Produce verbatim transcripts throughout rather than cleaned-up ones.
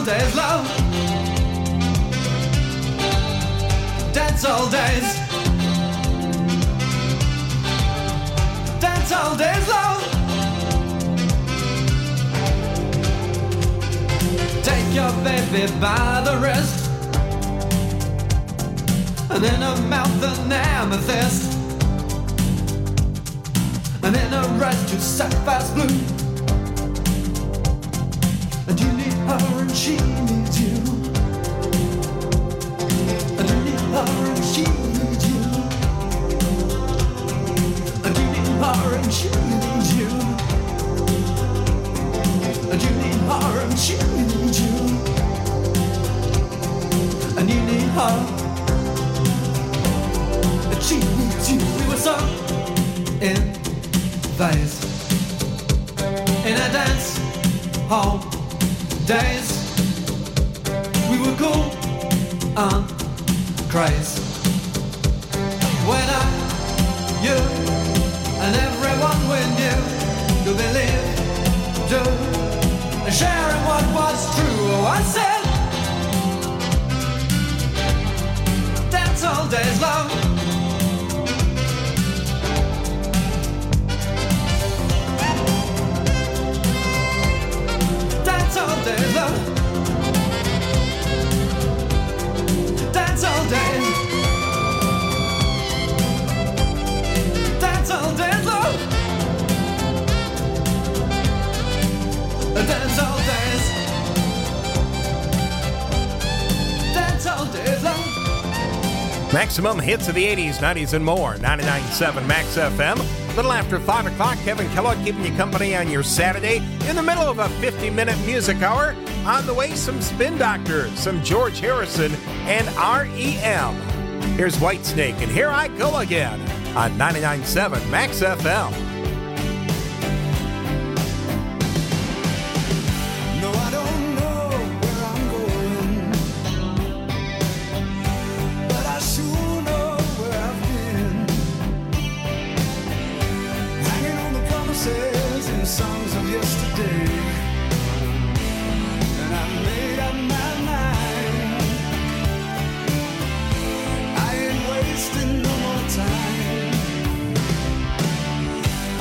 days, love. Dance all days. Dance all days, love. Take your baby by the wrist, and in her mouth an amethyst, and in her eyes two sapphires blue. And you need her and she needs you. And you need her and she needs you. And you need her and she needs you. And you need her and she needs you. And you need her and she needs you. We were so in phase, in a dance hall days. We were cool and crazy. When I, you, and everyone we knew to believe, do, and sharing what was true. Oh, I said, dance all days long. Dance all day long. Dance all day. Dance all day long. Dance all days. Dance all day long. Maximum hits of the eighties, nineties, and more. ninety-nine point seven Max F M. A little after five o'clock, Kevin Kellogg keeping you company on your Saturday in the middle of a fifty-minute music hour. On the way, some Spin Doctors, some George Harrison, and R E M. Here's Whitesnake, and Here I Go Again on ninety-nine point seven Max F M. No, I don't know where I'm going, but I sure know where I've been. Hanging on the promises and songs of yesterday, and I made up my mind. I ain't wasting no more time.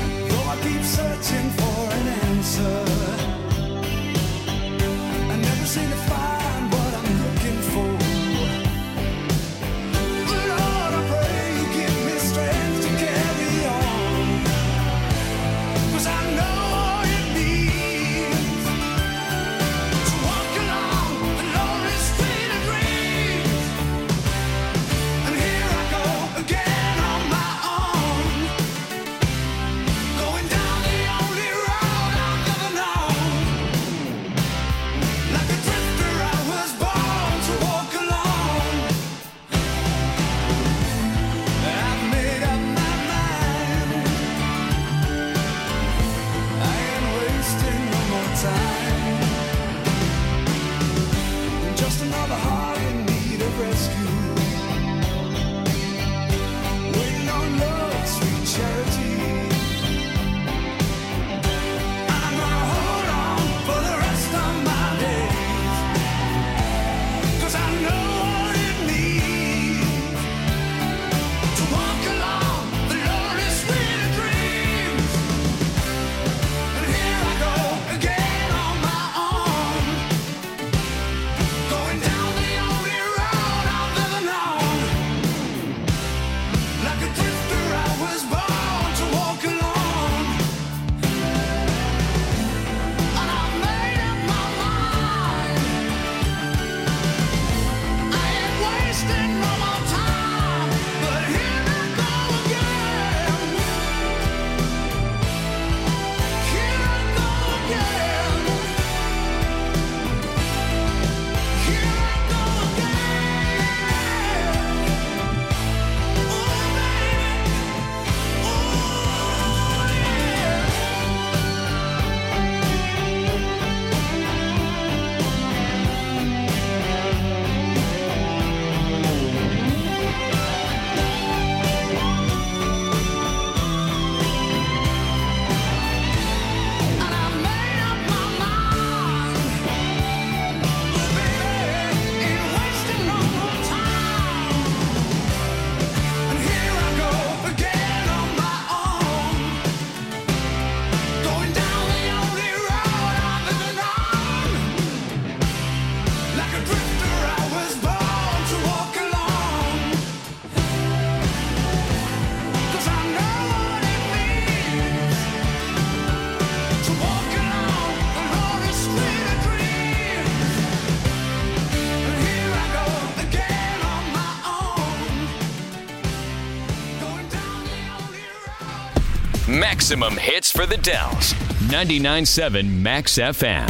Maximum hits for the Dells. ninety-nine point seven Max F M.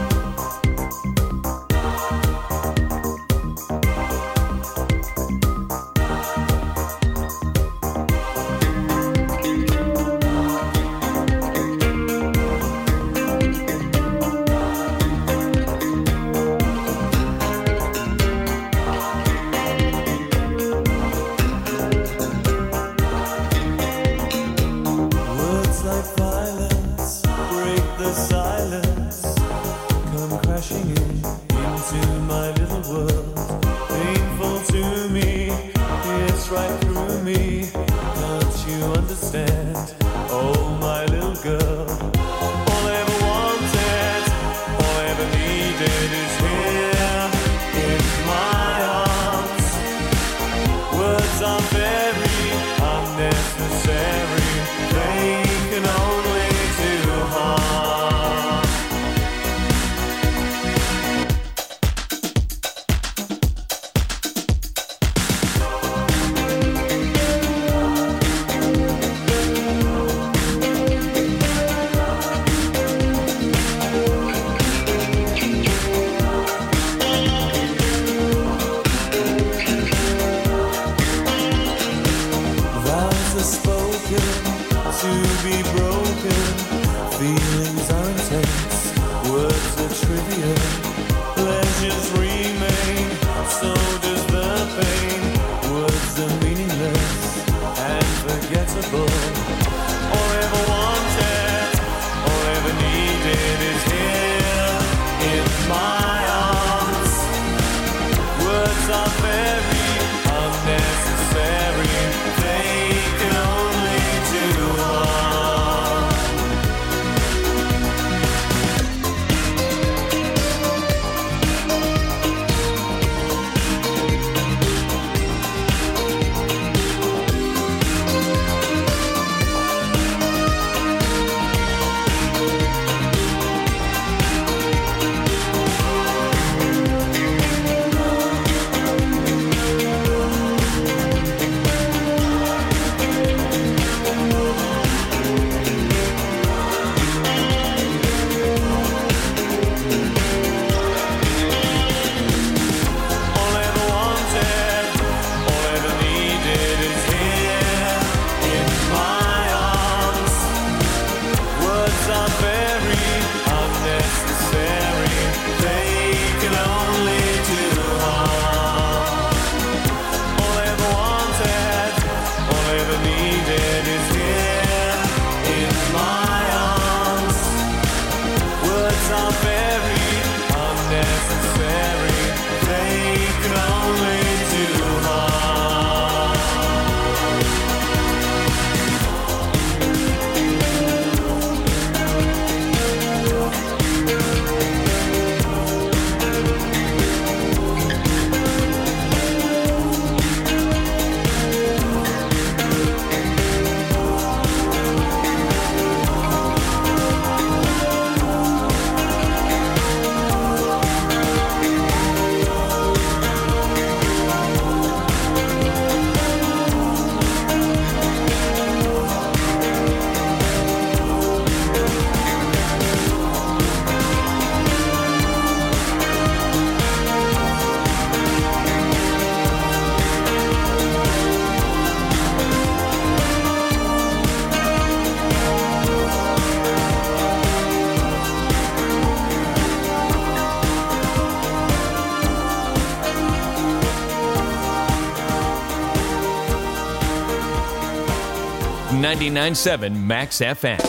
ninety-nine point seven Max F M.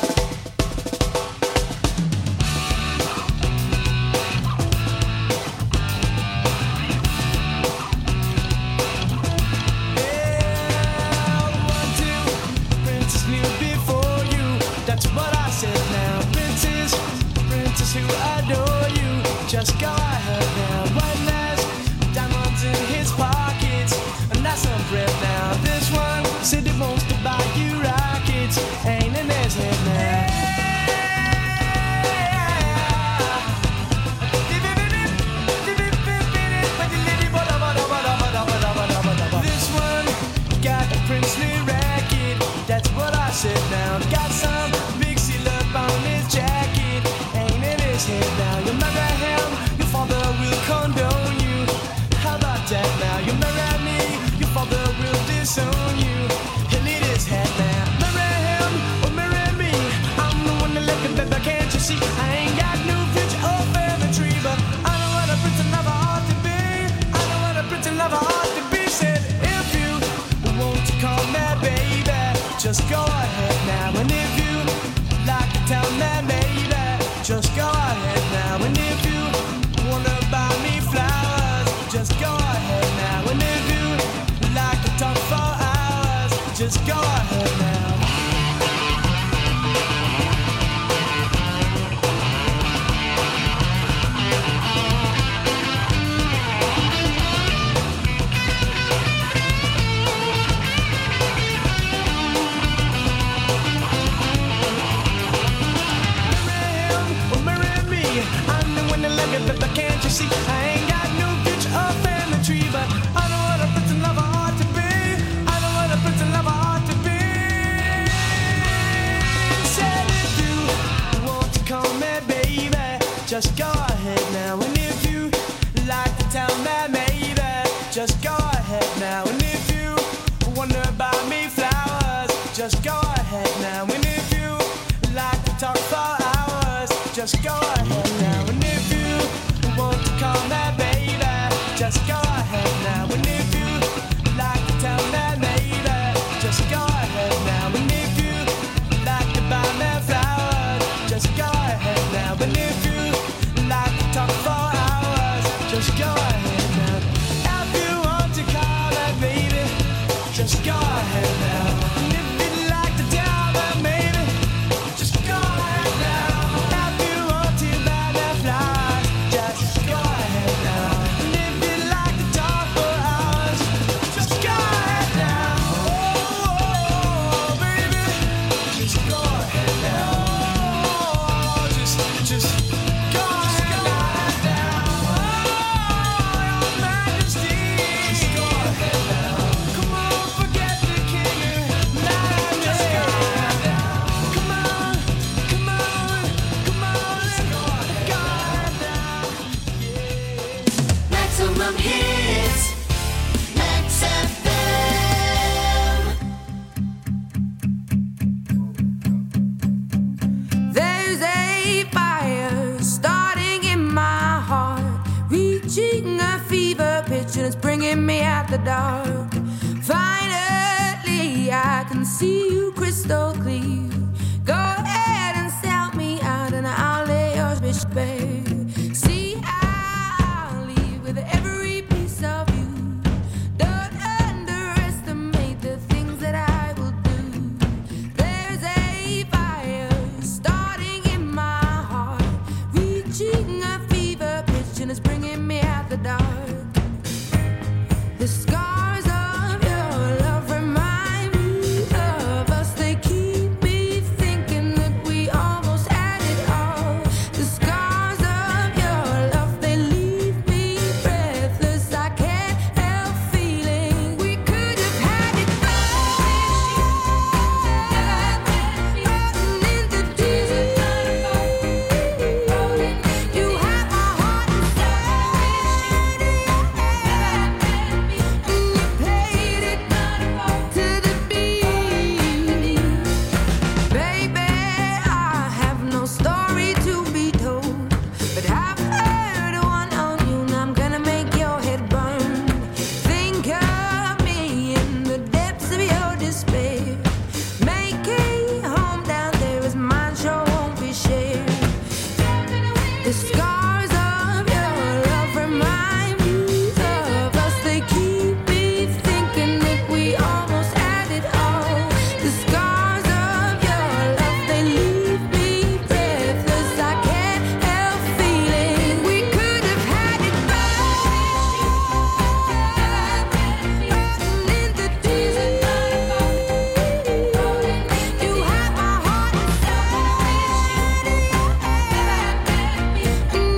Just go ahead now. One last diamonds in his pockets, and that's some bread now. This one said he wants to buy you rockets, ain't in his head now. This one got a princely racket, that's what I said now. Got some his head now. You marry him, your father will condone you. How about that now? You marry me, your father will disown you. He'll eat his head now. Marry him or marry me, I'm the one that left it, baby, can't you see? I ain't got no future or family tree, but I know what a prince lover ought to be. I know what a prince lover ought to be. Said if you want to call me baby, just go ahead now. And if you like to tell me maybe, just go ahead now. And if you wanna buy me flowers, just go ahead now. And if you like to talk for hours, just go ahead now. But can't you see, I ain't got no future or family tree, but I know what a prince and lover ought to be. I know what a prince and lover ought to be. Said if you want to call me baby, just go ahead now. And if you like to tell me maybe, just go ahead now. And if you wonder about me flowers, just go ahead now. And if you like to talk for hours, just go ahead now. And if you want to call me baby, just go ahead now. And if you like to tell me maybe, just go ahead now. And if you like to buy me flowers, just go ahead now. And if you like to talk for hours, just go ahead now. If you want to call me baby, just go ahead now. And if you'd like to tell me maybe, just go ahead now. If you want to buy me flowers, just go ahead now. And if you'd like to talk for hours, just go ahead now. Oh, baby, just go ahead now. Oh, just, just go ahead now. Oh, your Majesty, just go ahead now. Come on, forget the king and night. Just go ahead now. Come on, come on, come on, let's go ahead now. Maximum hits, Max F M. There's a fire starting in my heart, reaching a fever pitch and it's bringing me out the dark. Finally, I can see you crystal clear. Go ahead and sell me out and I'll lay your bitch bare. See, I'll leave with every piece of you. Don't underestimate the things that I will do. There's a fire starting in my heart, reaching a fever pitch and it's bringing me out the dark. The scars of your love remind me of us. They keep me thinking that we almost had it all. The scars of your love, they leave me breathless. I can't help feeling we could have had it all. In the desert, you have my heart inside. And you played it to the beat. Baby, I have no story to be told, but I've heard one on you and I'm gonna make your head burn. Think of me in the depths of your despair. Make a home down there as mine sure won't be shared. The scars of your love remind me of us. They keep me thinking that we almost had it all. The scars of your love, they leave me breathless. I can't help feeling we could have had it all. In the desert, you have my heart inside. And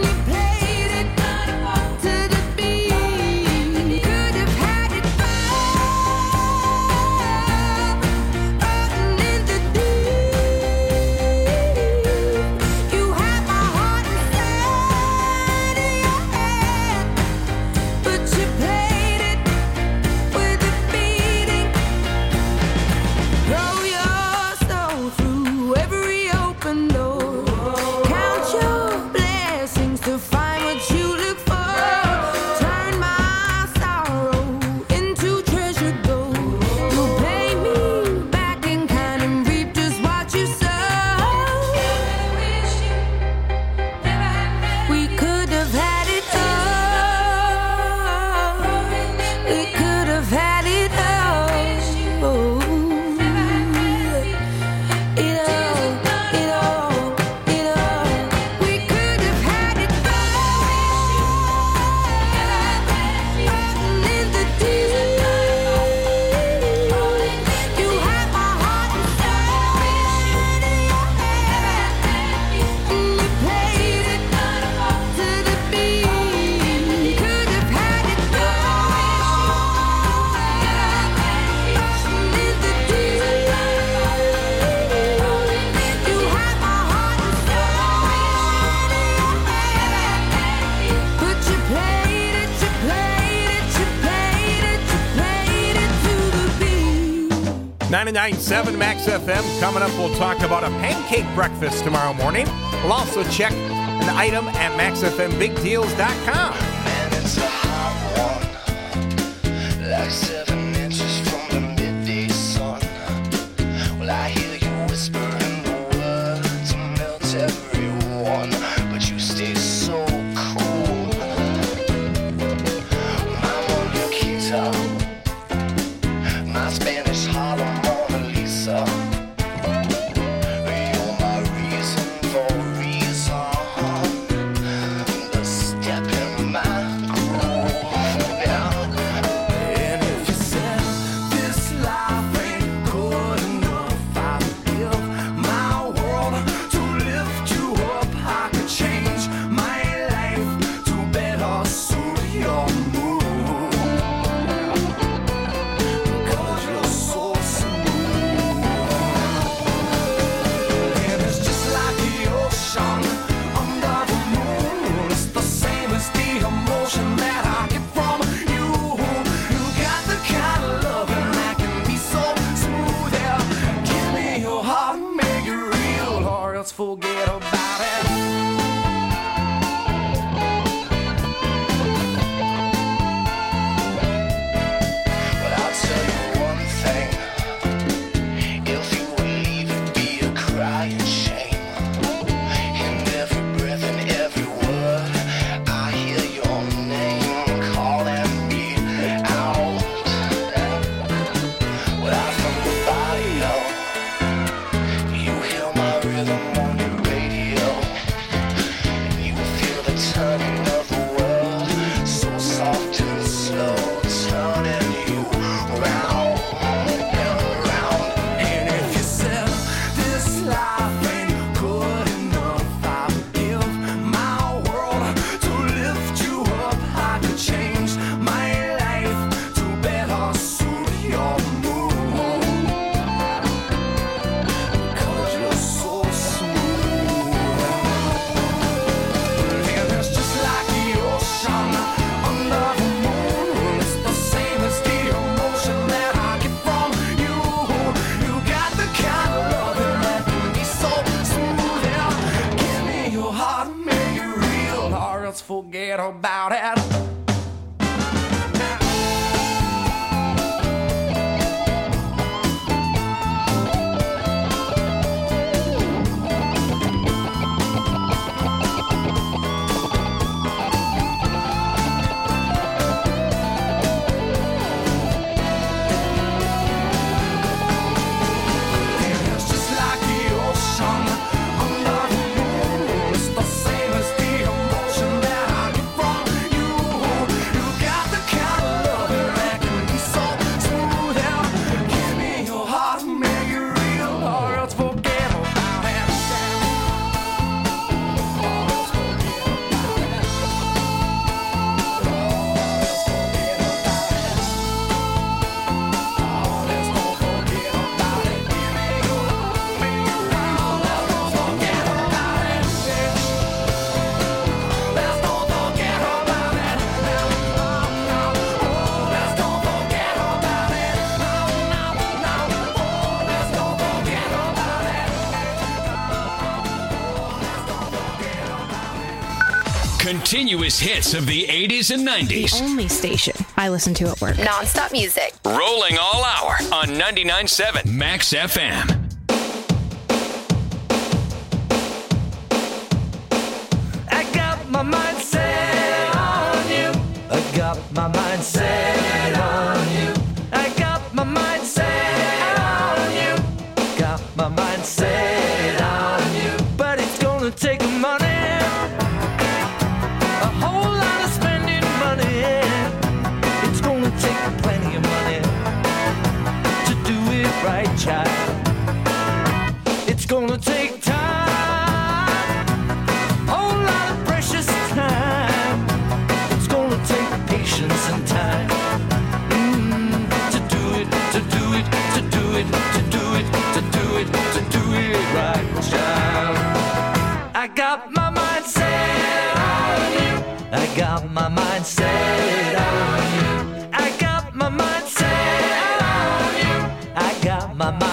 ninety-nine point seven Max F M. Coming up, we'll talk about a pancake breakfast tomorrow morning. We'll also check an item at max f m big deals dot com. Man, it's a hot one, like seven inches from the midday sun. Well, I hear you whispering the words to melt everyone, but you stay so cool. I'm on your guitar, my Spanish Harlem Mona Lisa. You're my reason for reason, the step in my groove. Yeah. And if you said this life ain't good enough, I'd give my world to lift you up. I could change my life to better suit your mood. Cause you're so smooth. And it's just like the ocean under the moon. It's the same as the emotion that I get from you. You got the kind of loving that can be so smooth. Yeah. Give me your heart, make it real, or else forget about it. But I'll tell you one thing, if you would leave it be a crying shame. In every breath and every word, I hear your name calling me out. Well, from the bio, you hear my rhythm on your radio. You feel the turning of the world, so soft and slow, turning you round and round. And if you said this life ain't good enough, I'd give my world to lift you up. I could change my life to better suit your mood. Cause you're so smooth. And it's just like the ocean under the moon. It's the same as the emotion that I get from you. You got the kind of loving that can be so smooth. Yeah. Give me your heart, make it real, or else forget about it. And it's just like the ocean under the moon. It's the same as the emotion that I get from you. You got the kind of loving that can be so smooth. Yeah. Give me your heart, make it real, or else forget about it. Or else forget about it. Or else don't forget about it. Give me your heart, make it real, let's don't forget about it. Let's don't forget about it. No, no, oh, let's don't forget about it. No, no, no, oh, let's don't forget about it. Continuous hits of the eighties and nineties. Only station I listen to at work. Non-stop music. Rolling all hour on ninety-nine point seven Max F M. I got my mind set on you. I got my mind set on you. I got my mind set on you. Got my mind set on you. But it's gonna take money. A whole lot of spending money. It's gonna take plenty of money to do it right, child. It's gonna take time. Whole lot of precious time. It's gonna take patience and time. Mm, to do it, to do it, to do it, to do it, to do it, to do it right, child. I got my mind set on you. I got my mind set on you. I got my mind set on you. I got my mind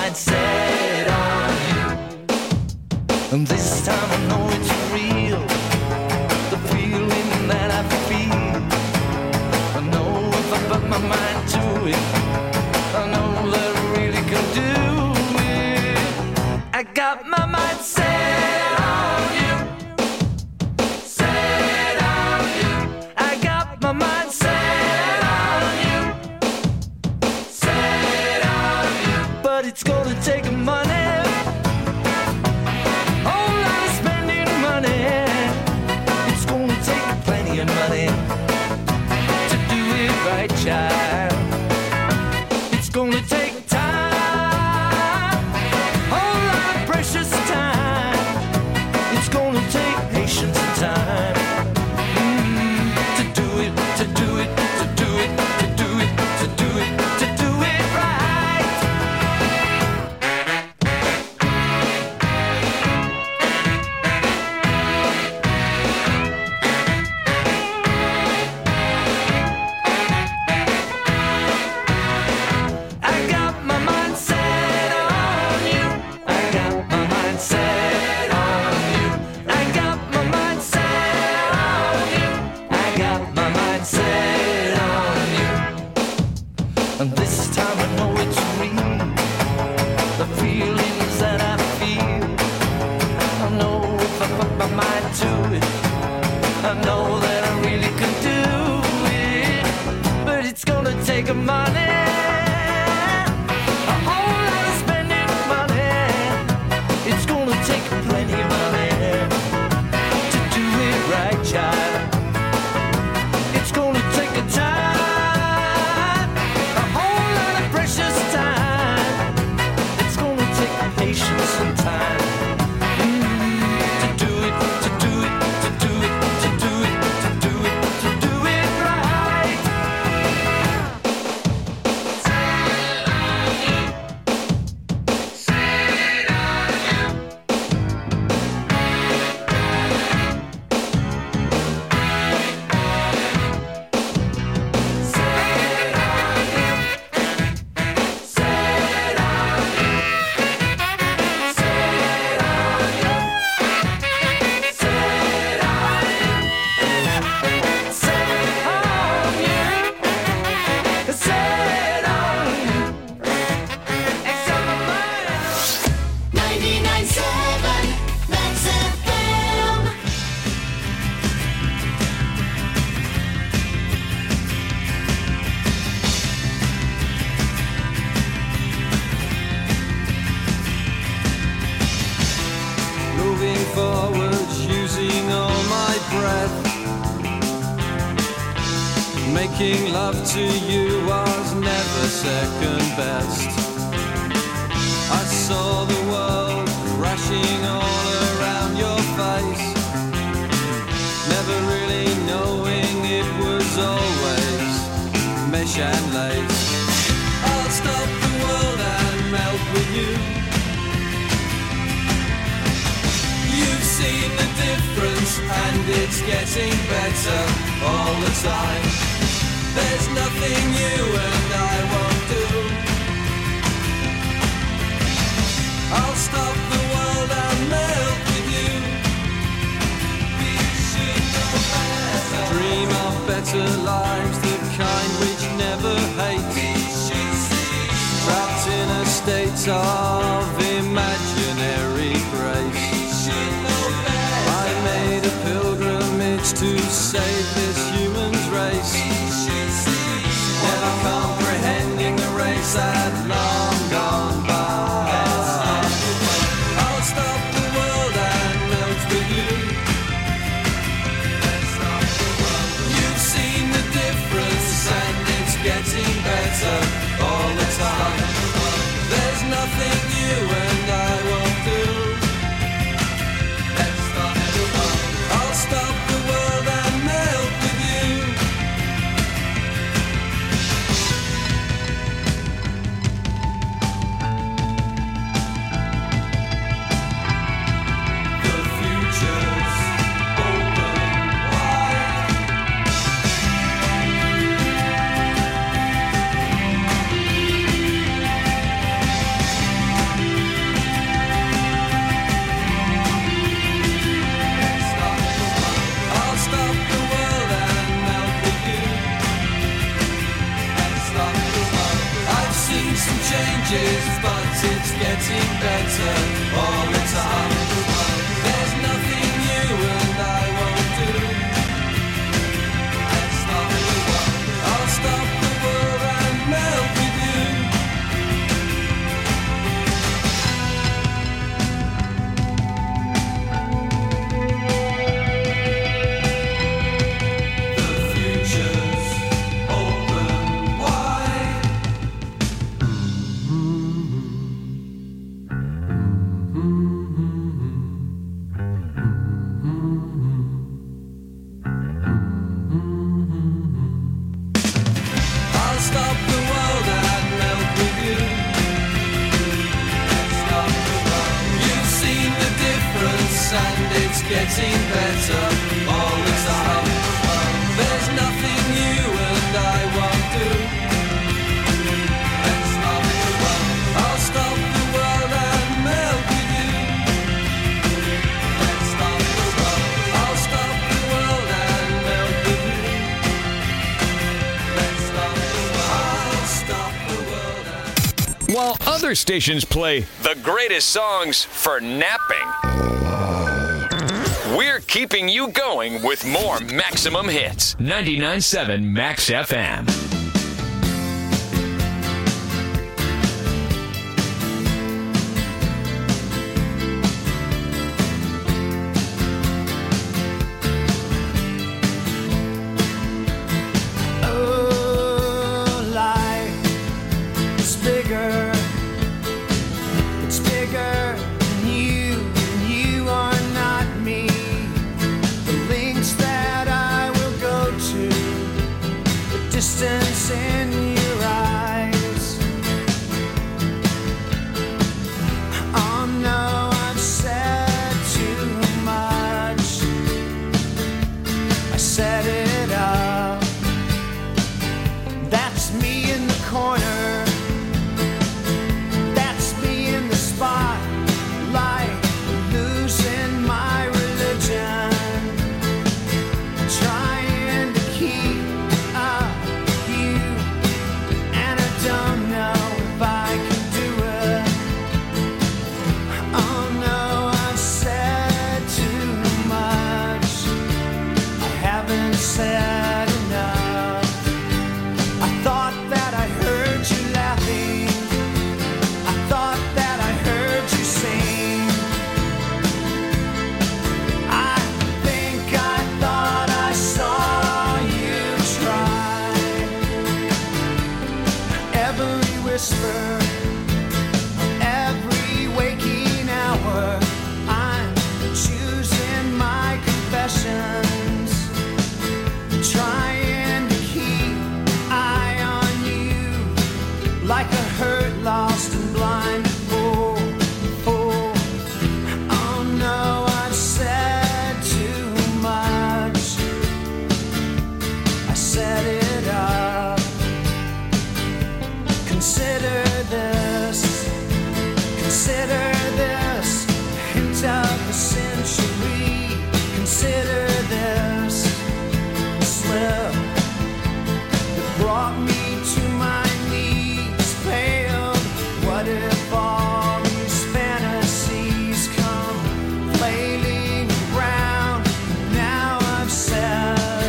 of money to do it right, child. It's gonna take time, whole lot of precious time. It's gonna take patience and time mm, to do it, to do it, to do it, to do it, to do it, to do it right. I got my mind set on you. I got my mind set on you. I got my mind set on you. I got my mind set on you. And this time I know it's real. The feelings that I feel. I know if I put my mind to it, I know that I really can do it. But it's gonna take a money. A whole lot of spending money. It's gonna take plenty of money to do it right, child. It's gonna take a time, a whole lot of precious time. It's gonna take patience and time mm, to do it, to do it, to do it, to do it, to do it, to do it right. ninety-nine point seven Max F M. Moving forward, using all my breath. Making love to you was never second best. I saw the world crashing all around your face, never really knowing it was always mesh and lace. I'll stop the world and melt with you. You've seen the difference and it's getting better all the time. There's nothing you and I won't do. I'll stop the world and melt with you. We should know better. Dream of better lives, the kind which never hate. Trapped in a state of imaginary grace. I made a pilgrimage to save this human's race. Never comprehending the race had long gone by. I'll stop the world and melt with you. You've seen the difference and it's getting better all the time. There's nothing you and I won't do. I'll stop the world and melt with you. The future's open wide. I'll stop the world and melt with you. I've seen some changes, but it's getting better all the time. There's nothing you and I won't do. I'll stop the world and melt with you. Other stations play the greatest songs for napping. We're keeping you going with more Maximum Hits. ninety-nine point seven Max F M. Oh, life is bigger. It's bigger than you, and you are not me. The links that I will go to, the distance in your eyes. Oh no, I've said too much. I set it up. That's me in the corner. That's me in the spotlight, losing my religion, trying to keep up with you, and I don't know if I can do it. Oh no, I've said too much. I haven't said enough. I thought that I heard you laughing. I thought that I heard you sing. I think I thought I saw you try. Every whisper, every waking hour, I'm choosing my confessions, trying to keep eye on you like a hurt, lost and blind fool. Oh, oh no, I've said too much. I set it up. Consider this, consider this, hint of the century. Consider this slip that brought me to my knees, paled. What if all these fantasies come flailing around? Now I've said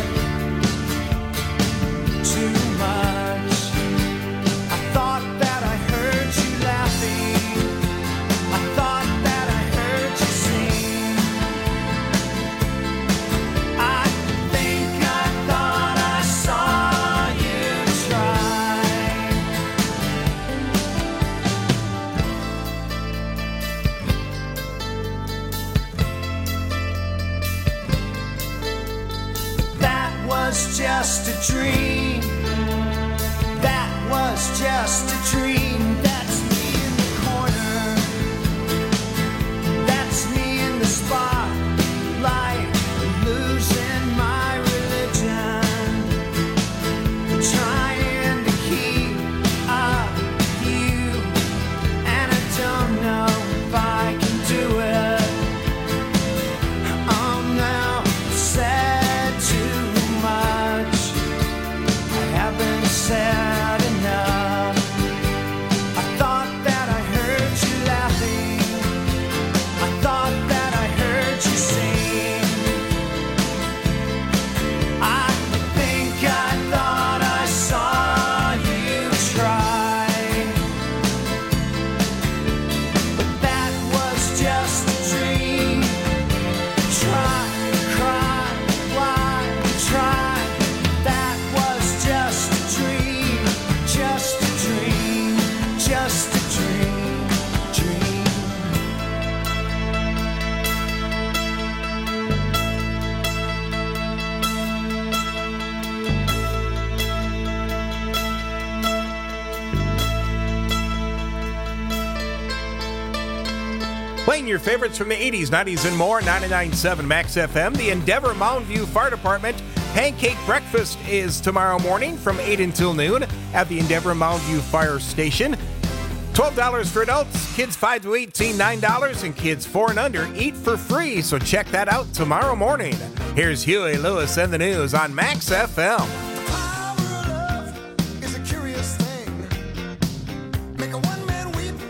too much. I thought that I heard you laughing. I thought that I heard you sing. I think I thought I saw you try. That was just a dream. That was just a dream. That's me in the corner. That's me in the spotlight, losing my religion, trying to keep up with you, and I don't know if I can do it. Oh no, I've said too much. I haven't said enough. I thought that I heard you laughing. I thought that I heard you sing. I think I thought I saw you try. But that was just a dream. Try, cry, why try? That was just a dream, just a dream, just a dream, dream. Playing your favorites from the eighties, nineties, and more, ninety-nine point seven Max F M. The Endeavor Mountain View Fire Department Pancake Breakfast is tomorrow morning from eight until noon at the Endeavor Mountain View Fire Station. twelve dollars for adults, kids five to eighteen, nine dollars, and kids four and under eat for free. So check that out tomorrow morning. Here's Huey Lewis and the news on Max F M. Power of love is a curious thing. Make a one man weep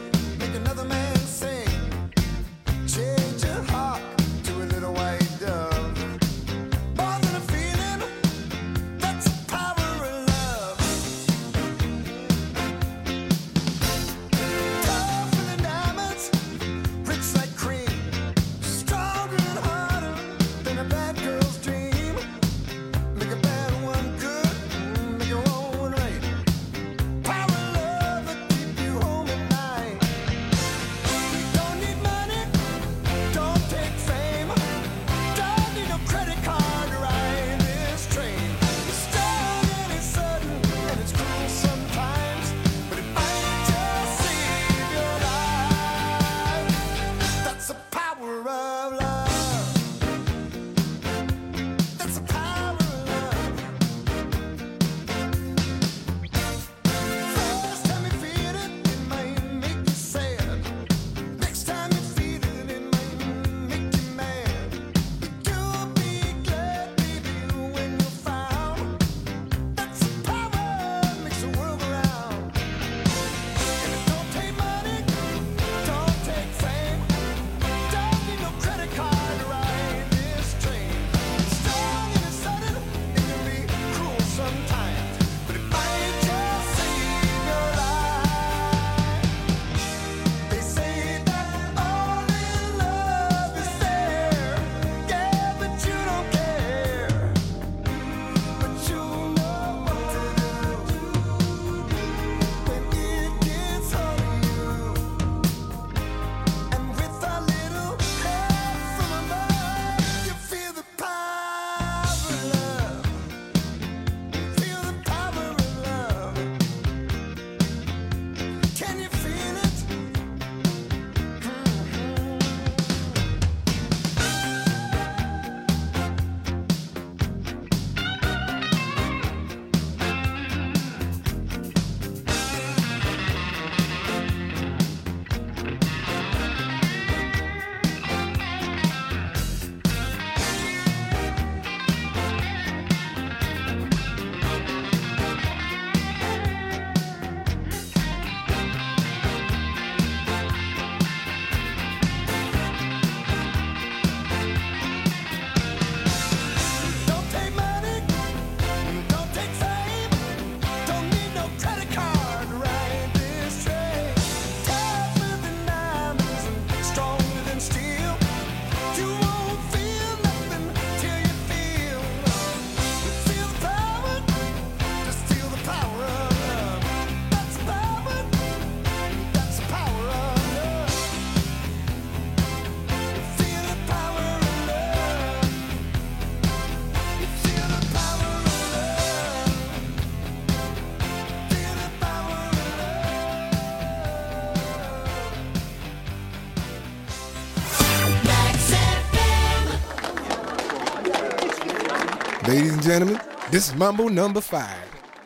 Ladies and gentlemen, this is Mambo number five.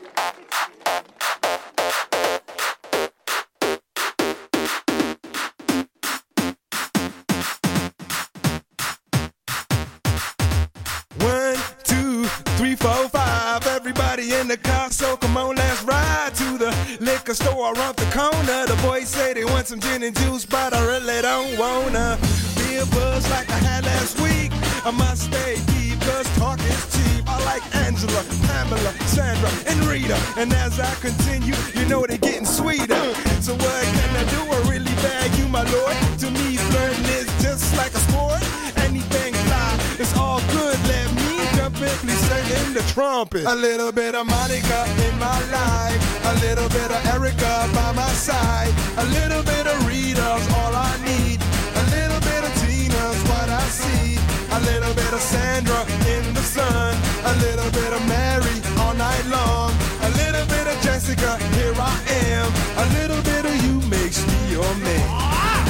One, two, three, four, five. Everybody in the car, so come on, let's ride to the liquor store around the corner. The boys say they want some gin and juice, but I really don't wanna be a buzz like I had last week. I must stay deep, cause talk is cheap. I like Angela, Pamela, Sandra, and Rita. And as I continue, you know they're getting sweeter. So what can I do? I really bag you, my lord. To me, flirting is just like a sport. Anything fly, it's all good. Let me jump in, please sing in the trumpet. A little bit of Monica in my life. A little bit of Erica by my side. A little bit of Rita's all I need. A little bit of Tina's what I see. A little bit of Sandra in the sun. A little bit of Mary all night long. A little bit of Jessica, here I am. A little bit of you makes me your man.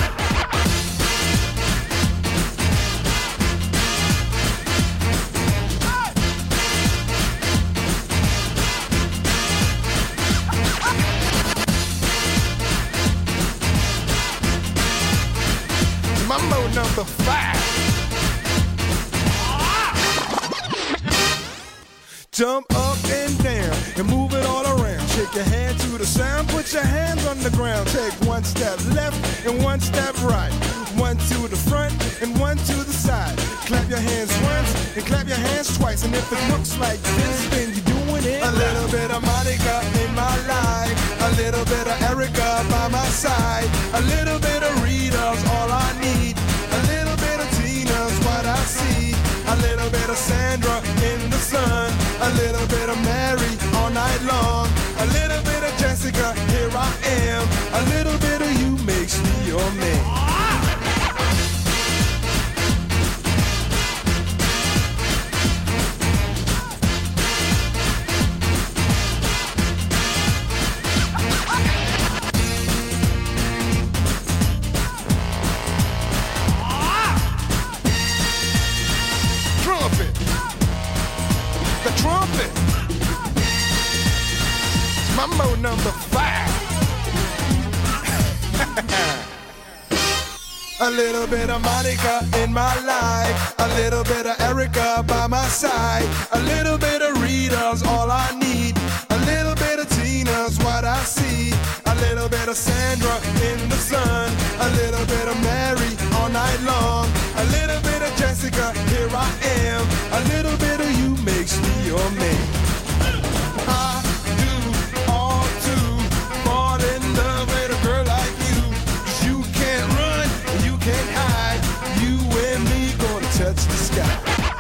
Mambo number five. Jump up and down and move it all around. Shake your hand to the sound, put your hands on the ground. Take one step left and one step right. One to the front and one to the side. Clap your hands once and clap your hands twice. And if it looks like this, then you're doing it. A little bit of Monica in my life. A little bit of Erica by my side. A little bit of Rita's all I need. A little bit of Tina's what I see. A little bit of Sandra in the sun. A little bit of Mary all night long. A little bit of Jessica, here I am. A little bit of you makes me your man. Trumpet. The trumpet. It's Mambo number five. A little bit of Monica in my life. A little bit of Erica by my side. A little bit of Rita's all I need. A little bit of Tina's what I see. A little bit of Sandra in the sun. A little bit of Mary all night long. A little bit of Jessica, here I am. A little bit of you makes me your man. I do all to fall in love with a girl like you. 'Cause you can't run, you can't hide. You and me gonna touch the sky.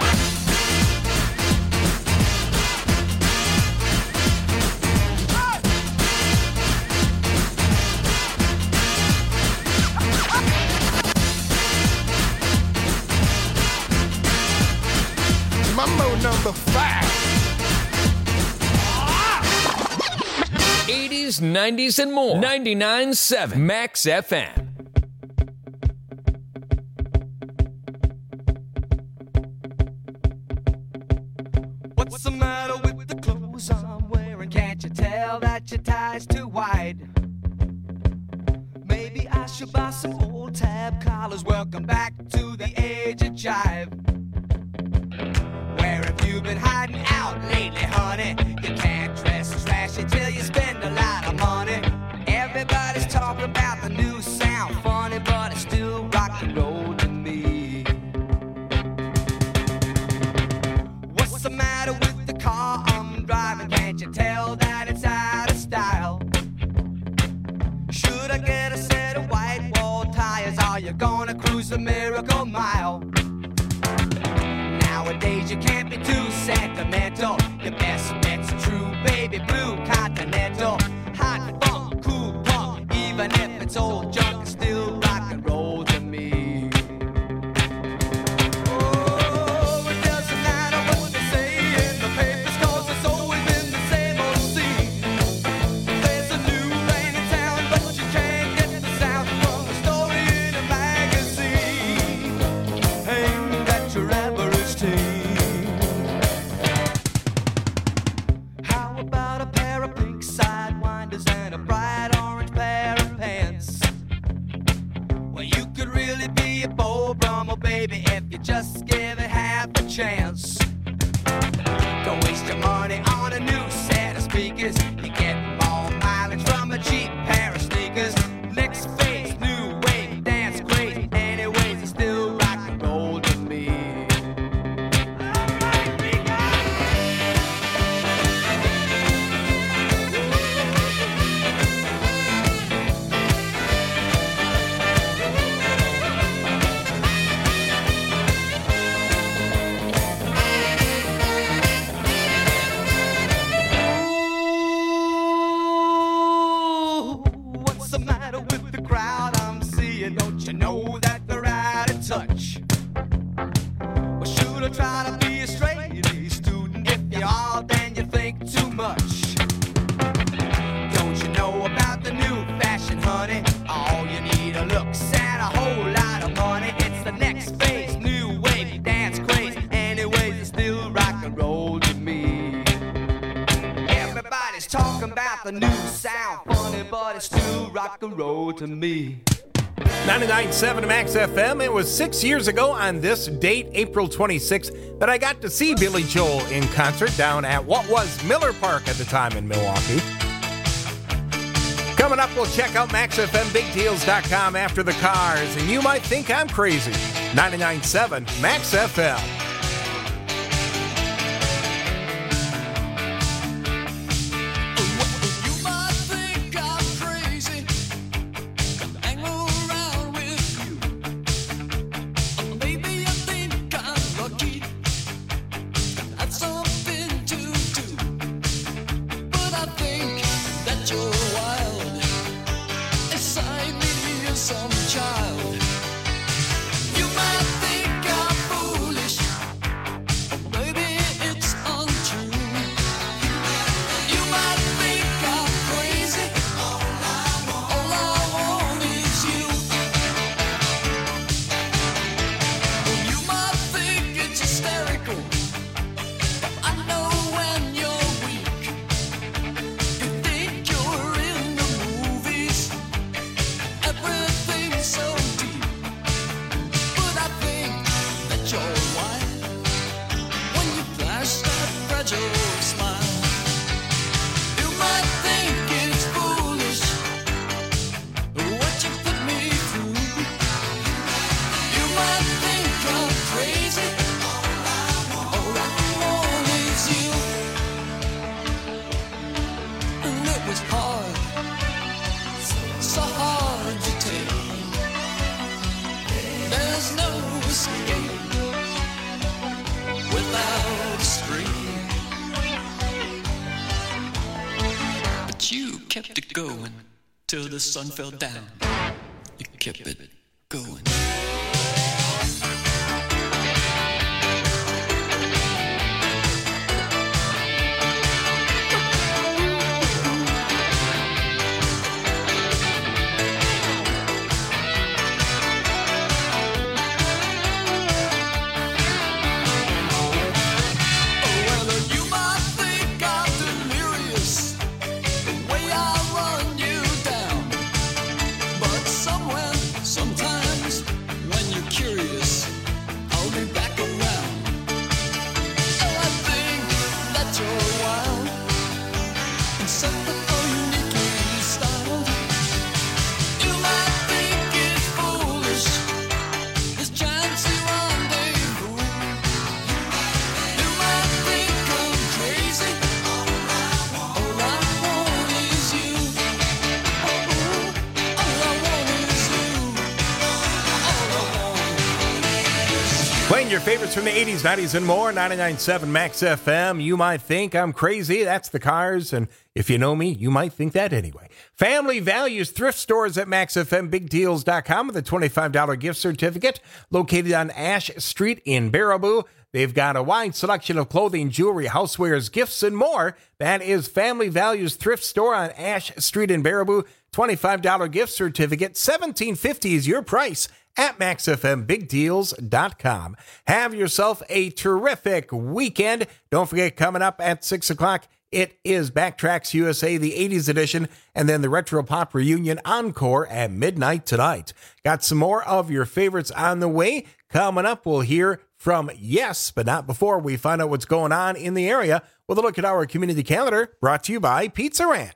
Mambo number five. eighties, nineties, and more. ninety-nine point seven Max F M. What's the matter with the clothes I'm wearing? Can't you tell that your tie's too wide? Maybe I should buy some old tab collars. Welcome back to the age of jive. Where have you been hiding out lately, honey? You can't dress as flashy till you spend a lot of money. Everybody's talking about the new sound, funny, but it's still rock and roll to me. What's the matter with the car I'm driving? Can't you tell that it's out of style? Should I get a set of white wall tires? Are you gonna cruise the Miracle Mile? Nowadays you can't be too sentimental. Your best bet's a true baby blue Continental. Hot funk, cool punk, even if it's old junk, it's still rock and roll to me. Oh, it doesn't matter what they say in the papers, 'cause it's always been the same old scene. There's a new rain in town, but you can't get the sound from the story in a magazine aimed at your average teen. speakers. You get more mileage from a cheap pair of sneakers. Next phase, new wave, dance craze. Anyways, it's still rock and roll to me. What's the matter with the crowd I'm seeing? Don't you know that they're out of touch? Well, should I try to be a straight A student? If you are, then you think too much. Don't you know about the new fashion, honey? All you need are looks and a whole lot of money. It's the next phase, new wave, dance craze. Anyways, it's still rock and roll to me. Everybody's talking about the new sound, funny, but it's still rock and roll to me. ninety-nine point seven Max F M. It was six years ago on this date, April twenty-sixth, that I got to see Billy Joel in concert down at what was Miller Park at the time in Milwaukee. Coming up, we'll check out Max F M Big Deals dot com after the Cars, and you might think I'm crazy. ninety-nine point seven Max F M. You might think I'm crazy, hang around with you. Or maybe you think I'm lucky, that's something to do. But I think that you're wild, inside me is some child. You might think I'm foolish, or maybe it's untrue. You might think I'm crazy, all I want is you. You might think it's hysterical, but I know when you're weak. You think you're in the movies, everything's so deep. But I think that you're wild when you flash that fragile smile. You might think it's foolish what you put me through. You might think I'm crazy, all I want is you. And it was hard, so hard to take. There's no escape without a scream. But you kept it going till the sun fell down. You kept it going. Well, you might think I'm delirious, the way I run you down. But somewhere, sometimes, when you're curious, I'll be back around. Oh, I think that you're wild, and somehow uniquely styled. You might think it's foolish, this chance to rendezvous. You might think I'm crazy, all I want is you. Oh, all I want is you. All I want. Playing your favorites from the eighties, nineties, and more. ninety-nine point seven Max F M. You might think I'm crazy. That's the Cars. And if you know me, you might think that anyway. Family Values Thrift Stores at Max F M Big Deals dot com with a twenty-five dollars gift certificate located on Ash Street in Baraboo. They've got a wide selection of clothing, jewelry, housewares, gifts, and more. That is Family Values Thrift Store on Ash Street in Baraboo. twenty-five dollars gift certificate. seventeen fifty is your price at Max F M Big Deals dot com. Have yourself a terrific weekend. Don't forget, coming up at six o'clock, it is Backtracks U S A, the eighties edition, and then the Retro Pop Reunion Encore at midnight tonight. Got some more of your favorites on the way. Coming up, we'll hear from Yes, but not before we find out what's going on in the area with a look at our community calendar brought to you by Pizza Ranch.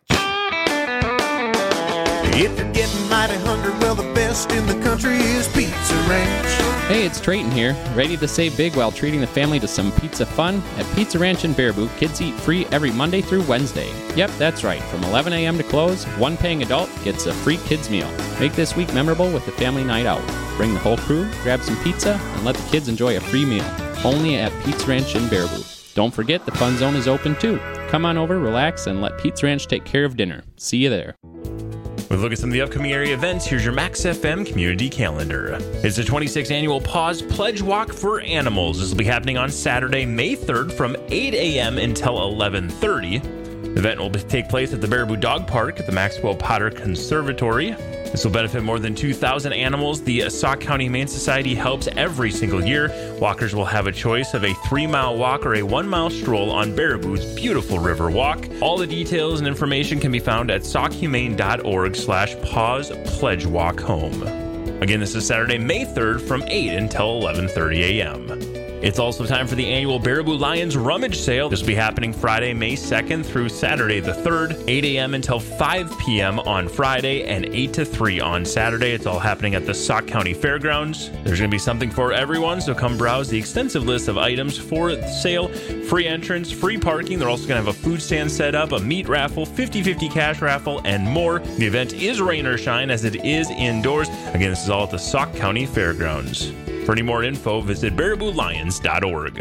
If you're getting mighty hungry, well, the best in the country is Pizza Ranch. Hey, it's Trayton here, ready to save big while treating the family to some pizza fun. At Pizza Ranch in Baraboo, kids eat free every Monday through Wednesday. Yep, that's right. From eleven a.m. to close, one paying adult gets a free kids meal. Make this week memorable with a family night out. Bring the whole crew, grab some pizza, and let the kids enjoy a free meal. Only at Pizza Ranch in Baraboo. Don't forget the fun zone is open too. Come on over, relax, and let Pizza Ranch take care of dinner. See you there. With a look at some of the upcoming area events, here's your Max F M community calendar. It's the twenty-sixth Annual Paws Pledge Walk for Animals. This will be happening on Saturday, May third from eight a.m. until eleven thirty. The event will take place at the Baraboo Dog Park at the Maxwell Potter Conservatory. This will benefit more than two thousand animals. The Sauk County Humane Society helps every single year. Walkers will have a choice of a three-mile walk or a one-mile stroll on Baraboo's beautiful river walk. All the details and information can be found at sauchumane.org slash paws pledge walk home. Again, this is Saturday, May third from eight until eleven thirty a.m. It's also time for the annual Baraboo Lions Rummage Sale. This will be happening Friday, May second through Saturday the third, eight a.m. until five p.m. on Friday and eight to three on Saturday. It's all happening at the Sauk County Fairgrounds. There's going to be something for everyone, so come browse the extensive list of items for the sale. Free entrance, free parking. They're also going to have a food stand set up, a meat raffle, fifty-fifty cash raffle, and more. The event is rain or shine as it is indoors. Again, this is all at the Sauk County Fairgrounds. For any more info, visit baraboo lions dot org.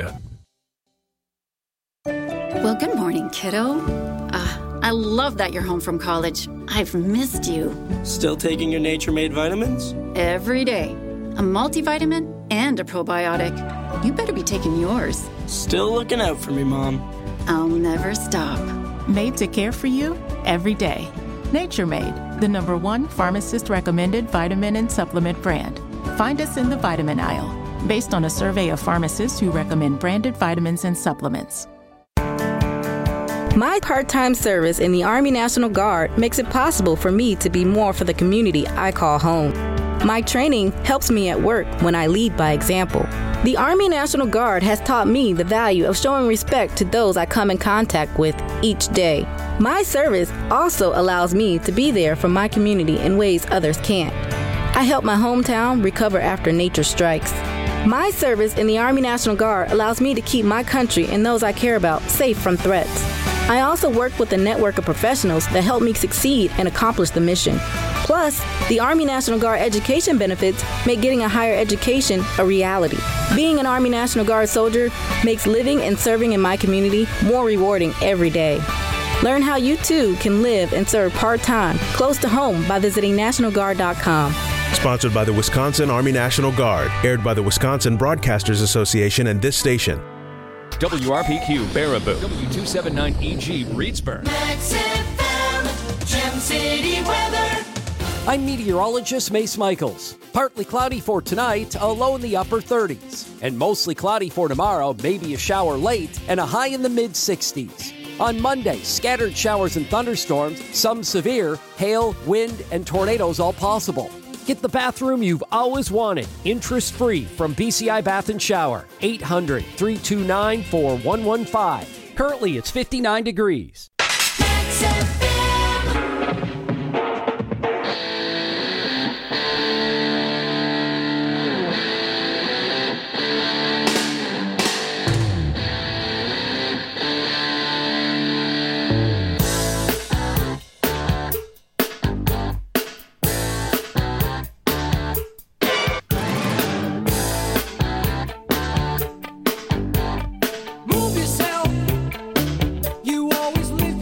Well, good morning, kiddo. Uh, I love that you're home from college. I've missed you. Still taking your Nature Made vitamins? Every day. A multivitamin and a probiotic. You better be taking yours. Still looking out for me, Mom. I'll never stop. Made to care for you every day. Nature Made, the number one pharmacist-recommended vitamin and supplement brand. Find us in the vitamin aisle, based on a survey of pharmacists who recommend branded vitamins and supplements. My part-time service in the Army National Guard makes it possible for me to be more for the community I call home. My training helps me at work when I lead by example. The Army National Guard has taught me the value of showing respect to those I come in contact with each day. My service also allows me to be there for my community in ways others can't. I help my hometown recover after nature strikes. My service in the Army National Guard allows me to keep my country and those I care about safe from threats. I also work with a network of professionals that help me succeed and accomplish the mission. Plus, the Army National Guard education benefits make getting a higher education a reality. Being an Army National Guard soldier makes living and serving in my community more rewarding every day. Learn how you too can live and serve part-time close to home by visiting national guard dot com. Sponsored by the Wisconsin Army National Guard. Aired by the Wisconsin Broadcasters Association and this station. W R P Q Baraboo. W two seventy-nine E G Reedsburg. Max F M, Gem City weather. I'm meteorologist Mace Michaels. Partly cloudy for tonight, a low in the upper thirties. And mostly cloudy for tomorrow, maybe a shower late, and a high in the mid sixties. On Monday, scattered showers and thunderstorms, some severe, hail, wind, and tornadoes all possible. Get the bathroom you've always wanted, interest-free from B C I Bath and Shower. eight hundred, three two nine, four one one five. Currently, it's fifty-nine degrees. Move yourself. You always live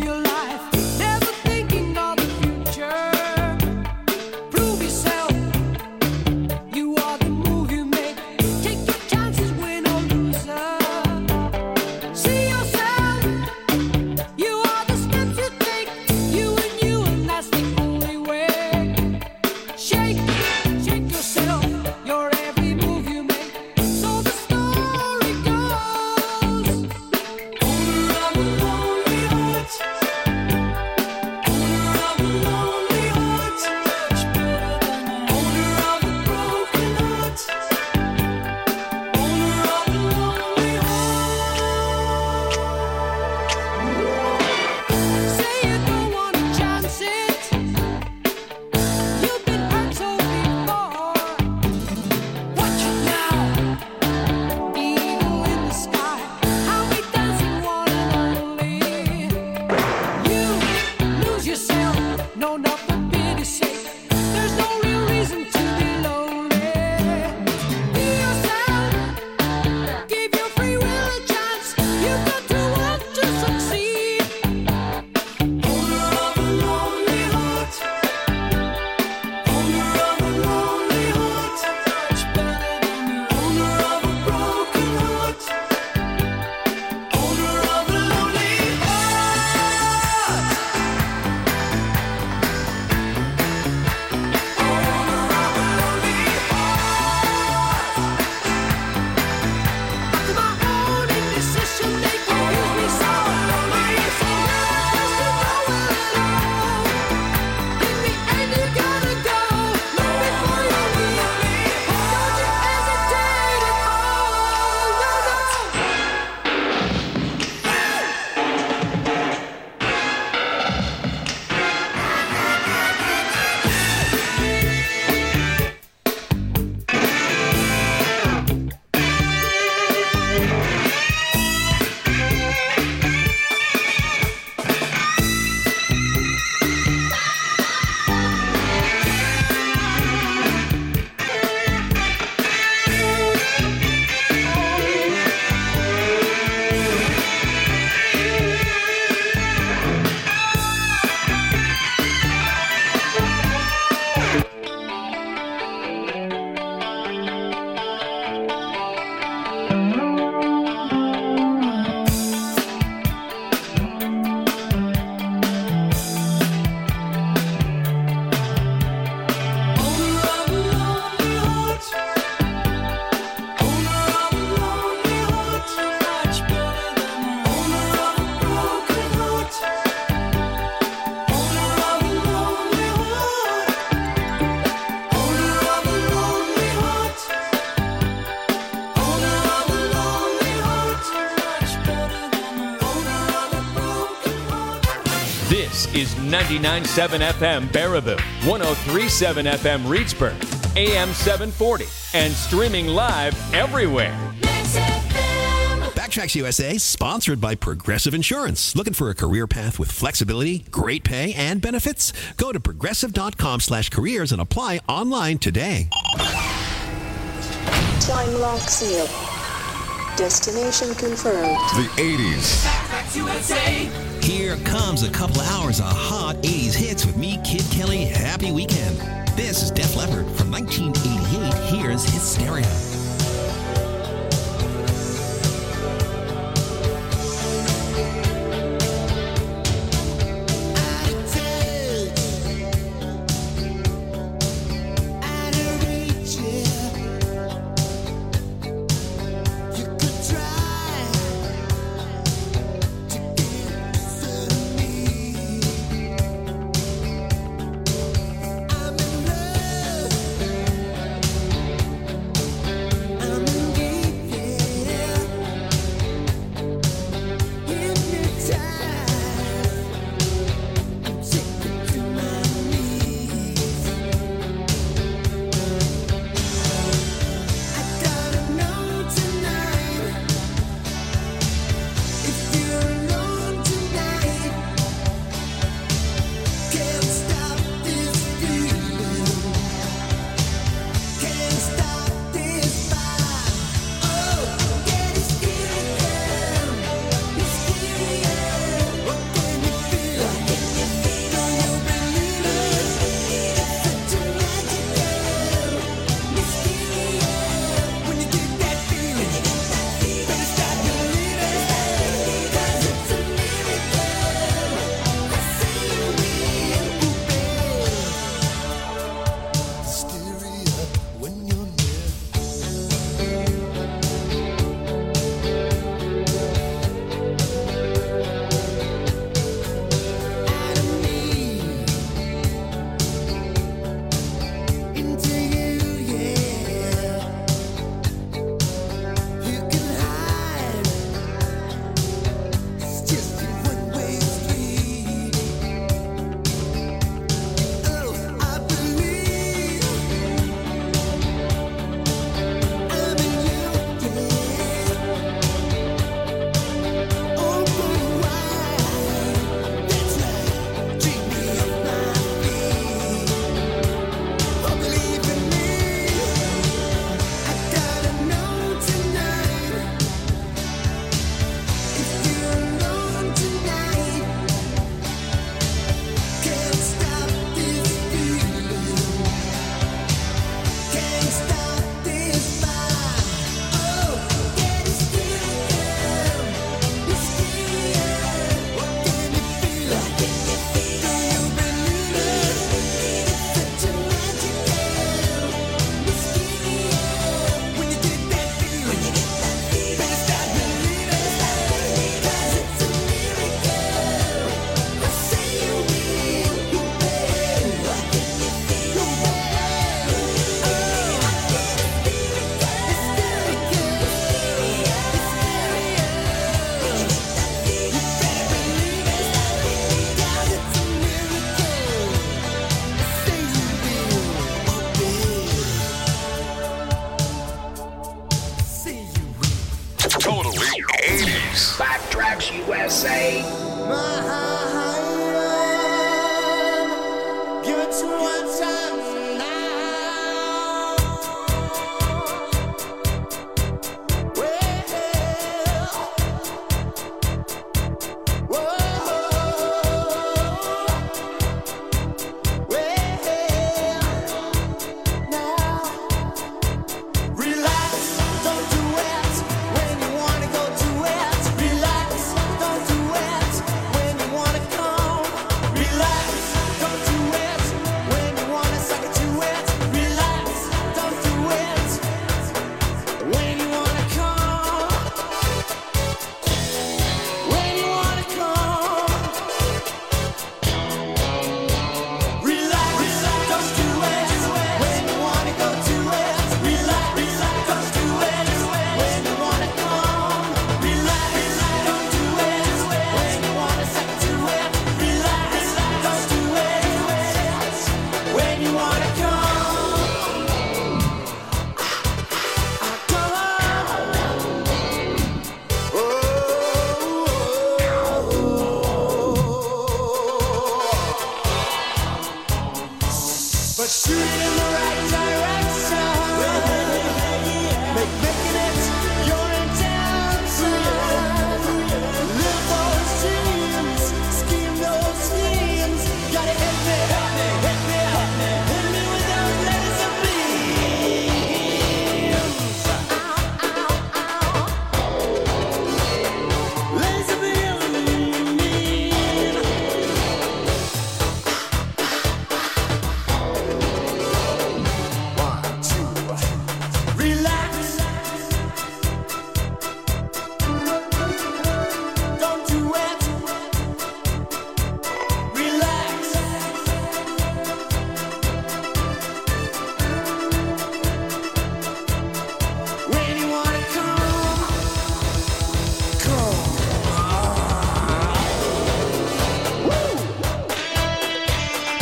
This is ninety-nine point seven F M Baraboo, one oh three point seven F M Reedsburg, A M seven forty, and streaming live everywhere. Backtracks U S A, sponsored by Progressive Insurance. Looking for a career path with flexibility, great pay, and benefits? Go to progressive.com slash careers and apply online today. Time lock seal. Destination confirmed. The eighties. Backtracks U S A. Here comes a couple of hours of hot eighties hits with me, Kid Kelly. Happy weekend. This is Def Leppard from nineteen eighty-eight. Here's Hysteria. Backtracks U S A. Give it to one time.